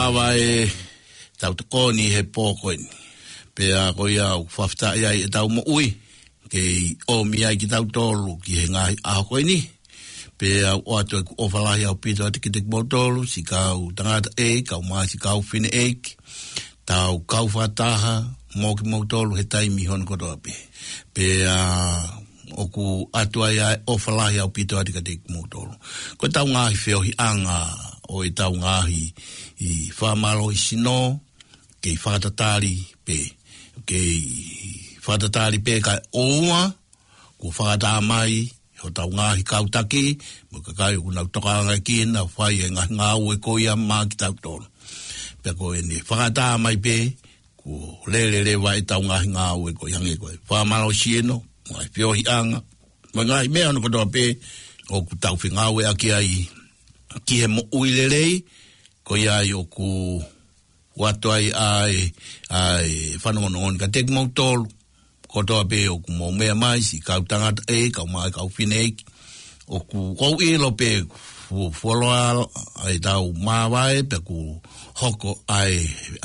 B: lava e tau te koni he pōkoini. Pea ko ia whafta ia e tau mo ui. Ke o mia ki tau tolu ki he ngai aho koini. Pea o atu e ku ofalahi au pito ati ki te kmotolu. Si kau tangata e, kau maa si kau whine eiki. Tau kau whataha mō ki motolu he taimi hon koto api. Pea o ku atu ai ofalahi au pito ati ki te kmotolu. Ko tau ngahi whiohi anga o e tau ngahi i whamalo i sino. Kei whakatatari pe. Kei whakatatari pe kai oua. Ko whakata mai. Ho tau ngahi kautaki. Mo kakai o kunau tokanga ki na whai e ngā ue koia mā ki tau tolu. Pea ko e ne whakata mai pe. Ko lelele wai tau ngahi ngā ue koia hange koe. Whamalo sieno. Ngai whiohi anga. Mo ngahi mea no kotoa pe. O ku tau whi ngā ue aki ai. Ki he mo uilelei. Ko iai o ku watu ai whanongonongon ka teki mau tolu. Kotoa pe o ku mau mea mai si kau tangata e, kau mai kau whine eki. O ku kou ilo pe fuoloa ai tau mawai pe ku hoko ai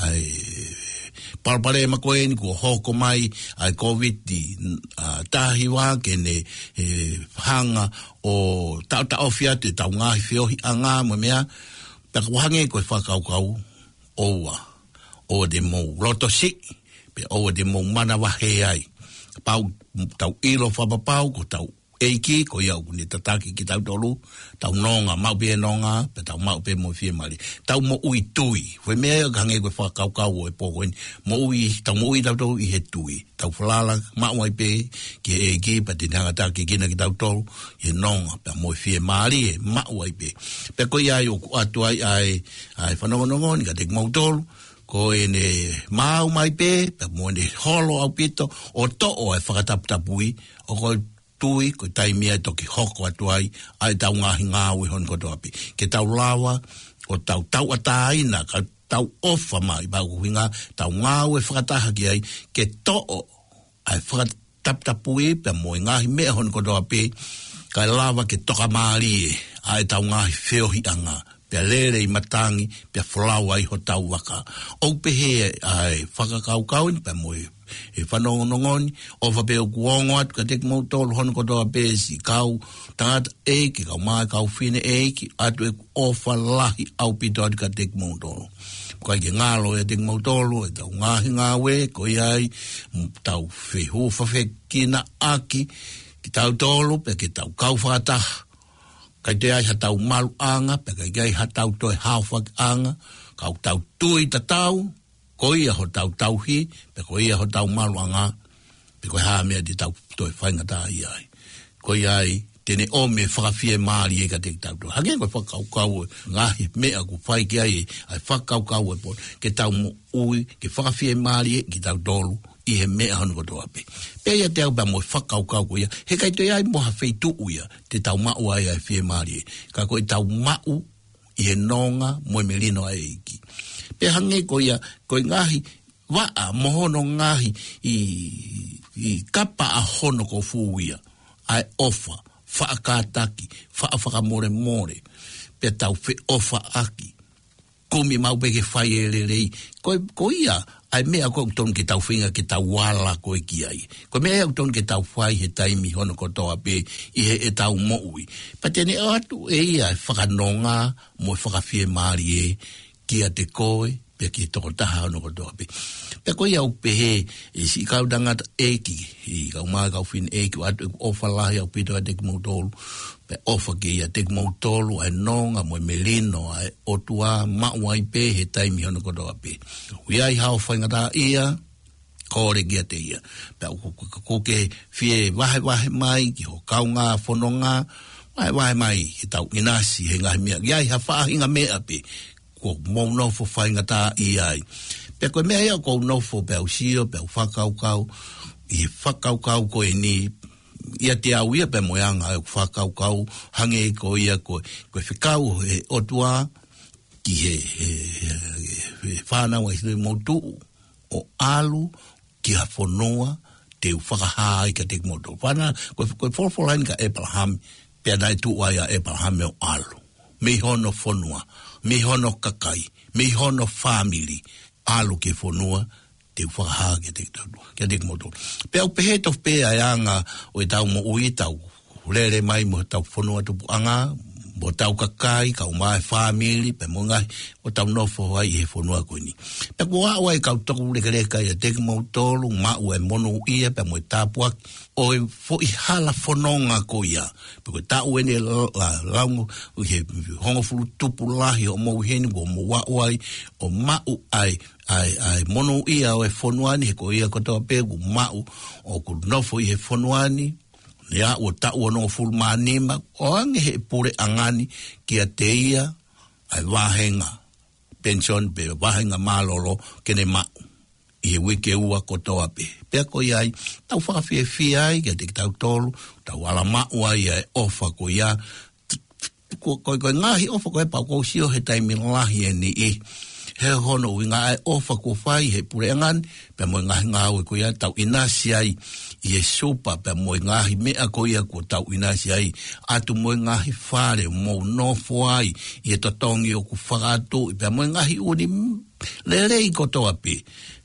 B: palpare makoeni ku hoko mai ai COVID tahiwa kene hanga o tau fia te tau ngahi whiohi anga mo mea. Peka wahange koe whakaukau oua. Oua de mou roto si. Pe oua de mou mana wahe ai. Pau tau ilo whapapau ko tau eiki. Ko iau kune tataki ki tau tolu. Tau nonga mau pe nonga. Pe tau mau pe mo fie mali. Tau mo ui tui. Whe mea hange koe whakaukau o e pokoen. Tau mo ui tau tolu i he tui. Tau whalala mau ai pe. Ki eiki pa te nangataki kina ki tau tolu. I nonga. Pe mo fie mali e mau ai pe. Pe ko iai o atu ai whanongonongon ka te mau tolu. Ko e ne mau mai pe. Pe mo ne holo au pito. O to o e whakataputapui. O ko tui, ko taimia toki hoko atu ai tau ngahi ngāui hon koto api. Ke tau lawa, o tau ataina, ka tau ofa mai, bau hinga, tau ngāui whakataha ki ai, ke to'o, ai whakataputapui, pe mo ngahi mea hon koto api, ka lawa ke toka maari e, ai tau ngahi whiohi anga, pe lere i matangi, pe whalau ai ho tau waka. O pehe ai whakakaukauin, pe mo e whanongonongoni, o whapeo kuongo atu, ka teki mau tolu hono kotoa pēsi, kau tangata eiki, kau mai kau whine eiki, atu e ofa lahi au pito atu ka teki mau tolu. Kai ke ngalo e teki mau tolu, e tau ngahi ngāwe, ko iai, tau whihu whawhekina aki, ki tau tolu, pe ke tau kau whataha. Kai te ai ha tau malu anga, pe kai ha tau toi hawhak anga, kau tau tui ta tau, ko ia ho tau hi, pe ko ia ho tau maluanga, pe ko haa mea di tau toi whaingata iai. Ko iai, tene o me whakawhie maari e ka te tau toi. Hake koe whakaukau ngahi mea ku whai ki ai whakaukau e pot, ke tau mo ui, ke whakawhie maari e ki tau tolu, i he mea hanu koto ape. Pe ia te au pa mo whakaukau ko ia, he kai toi ai moha wheitu uia, te tau mau ai whie maari e. Ka koe tau mau, i he nonga, mo e melino ai iki. Pe hange ko ia, ko ngahi, waa mohono ngahi i kapa a hono ko fuia, ai ofa, whaakataki, whakamore more, pe tau whi ofa aki, kumi mau peke whai e rei, ko ia, ai mea ko ton ke tau whinga ke tau wala ko e ki ai. Ko mea ton ke tau whai he taimi hono ko toa pe i he e tau moui. Pa tene atu e ia whakanonga mo whakawhie maari e, kia te koe, pe ki toko taha no kotoa pe. Pe koe au pehe, e si kau tangata eki, i kau maa kau whine eki, atu e ofa lahi au pito a teki mau tolu, pe ofa ki a teki mau tolu, ai nonga, mo e melino, ai otua, maua i pe, he taimi hono kotoa pe. Hui ai hao whaingata ia, kore ki a te ia. Pe au koke fie wahe mai, ki ho kaunga, whanonga, wahe mai, he tau inasi, he ngahi mea, iai ha whaahinga mea pe, ko mau nofo whaingata i ai. Pe koe mea ia ko nofo pe au sio, pe au whakaukau, i whakaukau ko e ni, ia te au ia pe moeanga au whakaukau, hange ko ia koe whikau he otua, ki he whanau e hiri motu, o alu, ki ha whonoa, te whakahaa i ka te motu. Whana, koe wholwholaini ka Abraham, pe anai tu ai a Abraham o alu. me hono fonua, me hono kakai, me hono family, alu ke fonua, te whakaha ke te tau, ke te moto. Pea upehe tof pea anga o e tau mo ui tau, lere mai mo tau fonua tupu anga, mo tau kakai, kau mai family, pe mo ngai, o tau nofo ai he fonua koe ni. Pe kua awa e kau toku rekereka i a teki mautolu, mau e mono ia, pe mo e tapuak, o e fo i hala fononga ko ia. Pe koe tau ene laungo, o he hongo fulu tupu lahi, o mo heni, o mo wawai, o mau ai mono ia o e fonuani, he ko ia kotoa pegu, mau, o ku nofo i he fonuani, ya o ta o no full manima o ange he pure angani ki a te ia ai wahenga pension pe wahenga malolo kene ma i wike ua kotoa pe ko ia tau whakawhia ai ki a te tau tolu tau ala maua ia e ofa ko ia ko ngahi ofa ko e pau ko sio he taimi lahi e ni i he hono winga ai ofa ko whai he pure angani pe mo ngahi ngau ko ia tau inasi ai i e sopa pe mo ngahi mea ko ia ko tau inasi ai atu mo ngahi whare mo nofo ai i e totongi o ku whakato pe mo ngahi uni lerei ko toa pe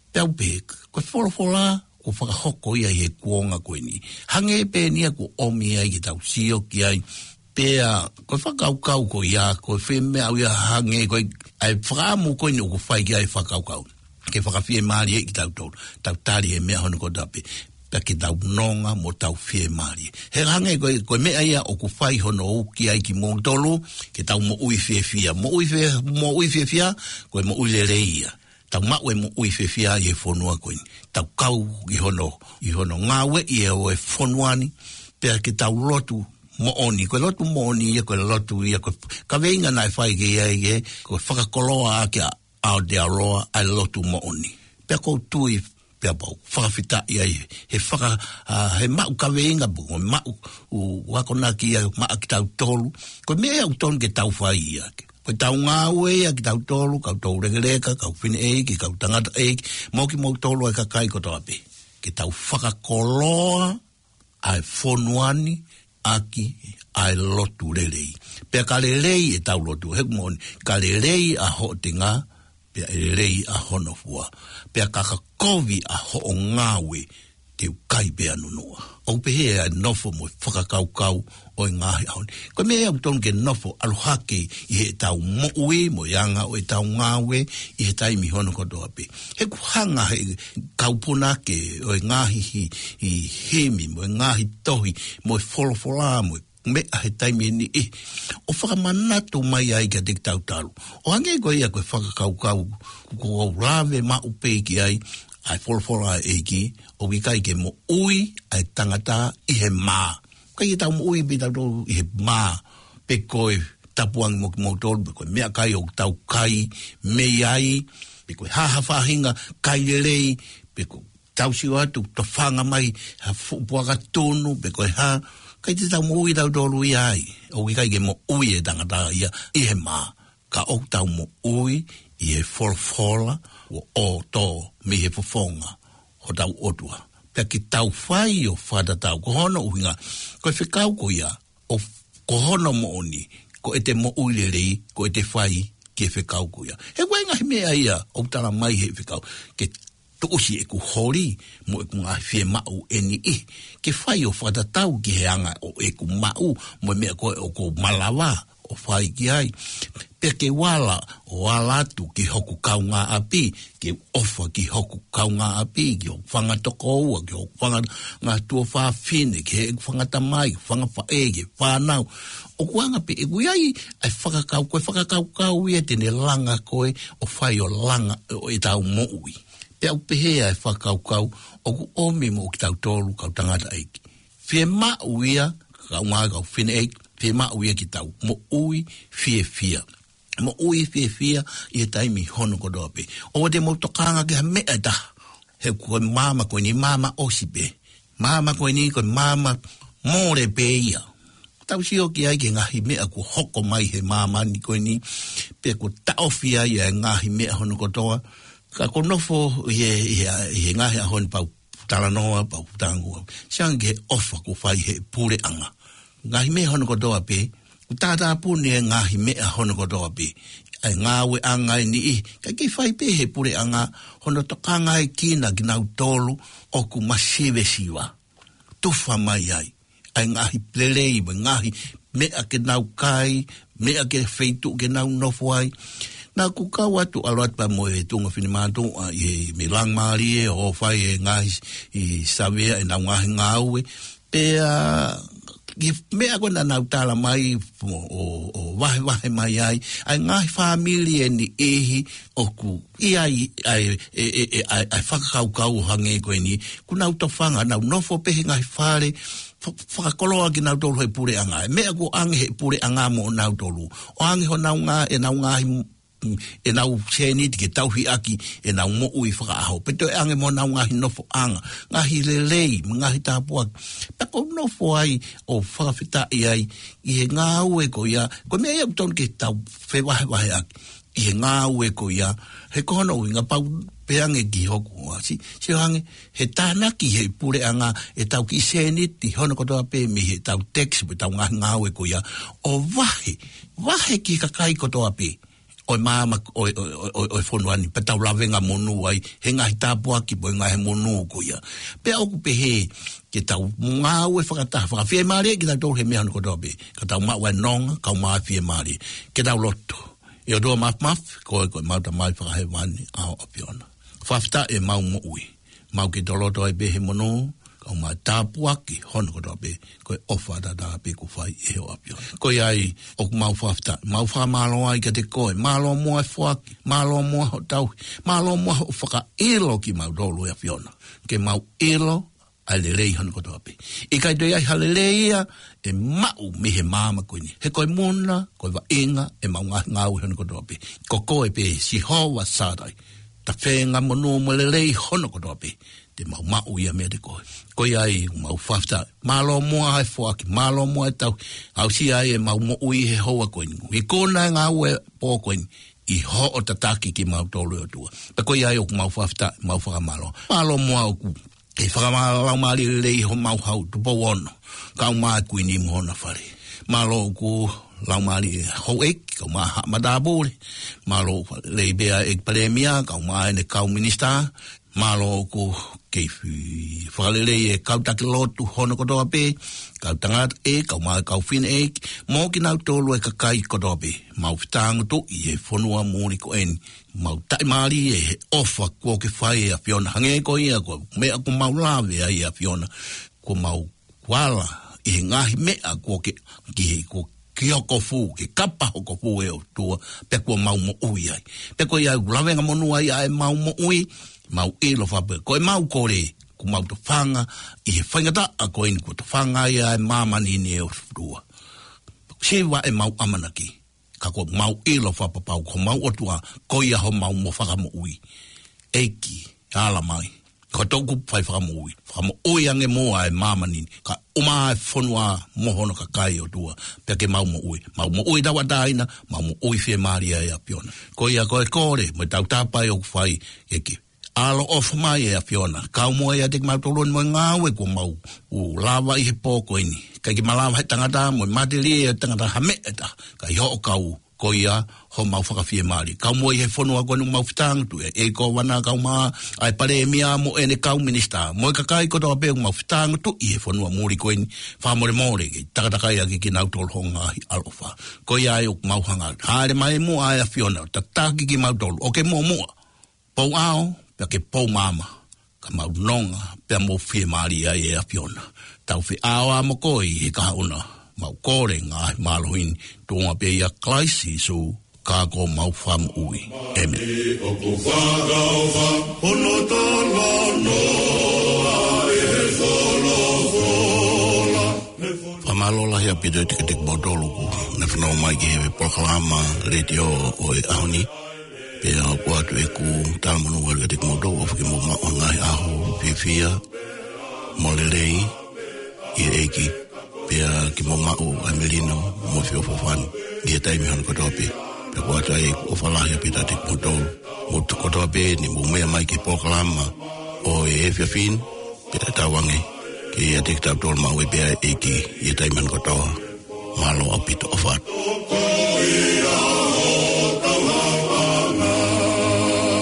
B: pe ko wholofola ko whakahoko ia i e kuonga koe ni hange pe nia ko omi ai ki tau sio ki ai pea ko whakaukau ko ia ko whemea au ia hange ko ai whakamu ko ino ko whai ki ai whakaukau ke whakawhie maari e ki tau tari e mea hono ko tape pe ki tau nonga mo tau whie maari he hange ko mea ia o ko whai hono o ki ai ki mō tolu ke tau mo ui whie whia mo ui whie whia ko mo ui le ia tau mau e mo ui whie whia i e whonua ko ini tau kau i hono ngawe i e o e whonuani pe ki tau lotu mo oni ko lotu mo oni ko lotu ia ko ka venga nai fai ge ia ko whakakoloa a kia ao de aroa ai lotu mo oni pe ko tui pe pau whakawhita ia he whaka he mau ka venga bu mau wakona ki ia maa ki tau tolu ko mea au ton ke tau fai ia ko tau ngawe ia ki tau tolu kau tau regereka kau whine ki kau tangata mo ki mo tolu ai kakai ko toape ki tau whakakoloa ai whonuani aki ai lotu lelei. Pea ka lelei e tau lotu. Hekmoni, ka lelei a ho tinga, pea lelei a hono fua. Pea ka kovi a ho o ngawe te ukai pea nunua. O pehe a nofo mo whakakaukau o i ngahi ahoni. Ko mea au tonu ke nofo aluhake i he tau moui mo yanga o i tau ngawe i he taimi hono kotoa pe. He kuhanga he kaupuna ke o i ngahi i hemi mo i ngahi tohi mo i wholofola mo me a he taimi ni e. O whakamanatu mai ai ka te tau taru. O hange ko ia koe whakakaukau ko rave ma upe ki ai ai wholofola e ki o wikai ke mo ui ai tangata i he maa. Kai tau mo ui bita tolu i he maa pe koe tapuang mo tolu pe koe mea kai o tau kai mei ai pe koe haha whahinga kai lelei pe koe tau siwa tu to whanga mai ha puaka tonu pe koe ha kai te tau mo ui tau tolu i ai o wikai ke mo ui e tangata ia i he maa ka o tau mo ui i he wholofola o to me he fofonga o tau otua. Pea ki tau whai o whata tau kohono uhinga. Ko e whikau ko ia o kohono mo oni ko e te mo uirerei ko e te whai ki e whikau ko ia. He koe ngahi mea ia o tala mai he whikau. Ke tuusi e ku hori mo e ku ngahi whie mau eni i. Ke whai o whata tau ki he anga o e ku mau mo mea koe o ko malawa o whai ki ai. Pea ke wala o alatu ki hoku kaunga api, ke ofa ki hoku kaunga api, ki hoku whangatoko ua, ki hoku ngā tua whawhine, ki he whangata mai, ki whangawha ki whanau. O kuanga pe, e kuiai ai whakakau ia tene langa koe, o whai o langa o e tau moui. Pea upehea ai whakakau, o ku omi mo ki tau tolu, kau tangata eiki. Whie mau ia, kaunga kau whine eiki, whie mau ia ki tau mo ui, whie. Mo ui whia i e taimi hono ko dope. O te mo tokanga ki ha mea ta. He koe mama koe ni mama osipe. Mama koe ni koe mama more pe ia. Tau sio ki ai ke ngahi mea ko hoko mai he mama ni koe ni. Pe ko taofia i e ngahi mea hono ko toa. Ka ko nofo i he ngahi a hono pau talanoa, pau tangua. Siang ke ofa ko whai he pure anga. Ngahi mea hono ko toa pe. Tata puni e ngahi mea hono kotoa pe. Ai ngawe angai ni i. Ka ki whai pe he pure anga hono tokanga e kina ki nau tolu o ku masiwe siwa. Tufa mai ai. Ai ngahi plelei me ngahi mea ke nau kai, mea ke feitu ke nau nofu ai. Nā ku kau atu aloat pa mo e tunga whinimato i me lang maari e o whai e ngahi i savea e nau ngahi ngāue. Pea mea kona nau tala mai o wahe mai ai ngahi familie ni ehi o ku ai whakakau hange koe ni ku nau tawhanga nau nofo pehe ngahi whare whakakoloa ki nau tolu he pure anga mea ku ange he pure anga mo nau tolu o ange ho nau ngā e nau ngahi e nau senit ke tauhi aki e nau mo ui whakaaho. Peto e ange mo nau ngahi nofo anga. Ngahi lelei, ngahi tāpuak. Pako nofo ai o whakawhita ai i he ngā ue ko ia. Ko mea iau tonu ke tau whewahe aki. I he ngā ue ko ia. He kohono ui ngā pau peange ki hoku. Si hange he tānaki he pure anga e tau ki senit i hono kotoa pe mi he tau teksi pe tau ngā ue ko ia. O wahe ki kakai kotoa pe. Oi mama oi fonuani pe tau lavenga monu ai he ngahi tāpua ki po ngahi monu ko ia pe au pe he ke tau ngau e whakata whakawhia maare ki tau he mea ko dobe ka tau maua nonga kau maa whia maare ke tau loto i o doa maf ko mauta mai whakahe wani ao apiona whafta e mau mo ui mau ke toloto ai be he monu kau maa tāpua ki hono ko dobe ko e ofa da pe ku whai e ho apiona ko ai o mau whafta mau wha malo ai ka te koe malo mua whaki malo mua ho tau malo mua ho whaka elo ki mau dolo e apiona ke mau elo ai le rei hono ko dobe i kai doi ai halelei ia e mau me he mama koe ni he koe muna koe wa inga e mau ngau hono ko dobe ko koe pe si hoa sadai ta whenga monu mo le rei hono ko dobe te mau ia mea te koe. Koe ai mau whafta. Malo mua hai whaki, malo mua tau. Au si ai e mau mo ui he hoa koe ni. I kōna ngā ue pō koe ni. I ho o tataki ki mau tolu o tua. Pa koe ai o ku mau whafta, mau whakamalo. Malo mua o ku. E whakamalo maali lei ho mau hau tupo ono. Kau maa kui ni mohona whare. Malo o ku lau maali ho ek, kau maa ha madabore. Malo lei bea ek paremia, kau maa ene kau minister. Malo ko keifi whakalelei e kautake lotu hono kotoa pe, kautangat e, kau maa kau whine e, mō ki nau tolu e kakai kotoa pe, mau whitangu to i e whonua mūri ko eni, mau tai maari e he ofa kua ke whai e a Fiona, hange ko ia ko mea ko mau lawe ai a Fiona, ko mau kuala i he ngahi mea kua ke ki ko ki hoko fu, ke kapa hoko fu e o tua, pe kua mau mo ui ai, pe kua ia lawenga monu ai ai mau mo ui, mau elo whape, koe mau kore, ku mau to whanga, i he whaingata a koe ni ku to whanga i ai mamani ni e o rua. Sewa e mau amanaki, ka koe mau elo whape pau, ko mau otua, koe aho mau mo whakamo ui. Eiki, ala mai, ko toku whai whakamo ui, whakamo ui ange mo ai mamani, ka uma e whonua mohono ka kai o tua, pia ke mau mo ui tawa taina, mau mo ui whie maria e a Fiona. Koe a koe kore, mo tau tapai o whai, eki, alo of mai e a Fiona. Kau mua ia te mau tolon mo ngāwe ko mau. U lawa i he pōko ini. Kai ki malawa he tangata mo materi e tangata hame eta. Kai ho o kau ko ia ho mau whakawhie maari. Kau mua i he whonua koe nu mau whitangutu e ko wana kau maa ai pare mia mo ene kau minister. Mo i kakai kotoa pe mau whitangutu i he whonua mūri koe ni. Whamore more ki takatakai aki ki nau tol hongahi alofa. Ko ia e o mau hanga. Haere mai mo ai a Fiona. Tataki ki mau tolu. Oke mua mua. Pau ao. Pea ke pau mama, ka mau nonga, pea mo whie maari ai e a Fiona. Tau whi awa mo koi he kahauna, mau kore ngā mālohin, tōnga pia ia klaisi su, kā ko mau wham ui. Amen.
A: Oku whakauwha, ono talono, ai he wholofola.
B: Whamalola hea pito te katek modoluku, ne whanau mai ki hewe proklama, radio o e aoni. Pea o atu e ku tāmanu wale katik modo o whaki mo ngai aho whiwhia mo lelei i eiki pea ki mo mau a melino mo whio whawhani i e taimi hana kotope pea o atu e o whalahi a pita tik modo mo kotope ni mo mea mai ki pokalama o e whiawhin pea tawange ki e tik tau tol mau e pea eiki i e taimi hana kotoa malo apito ofat.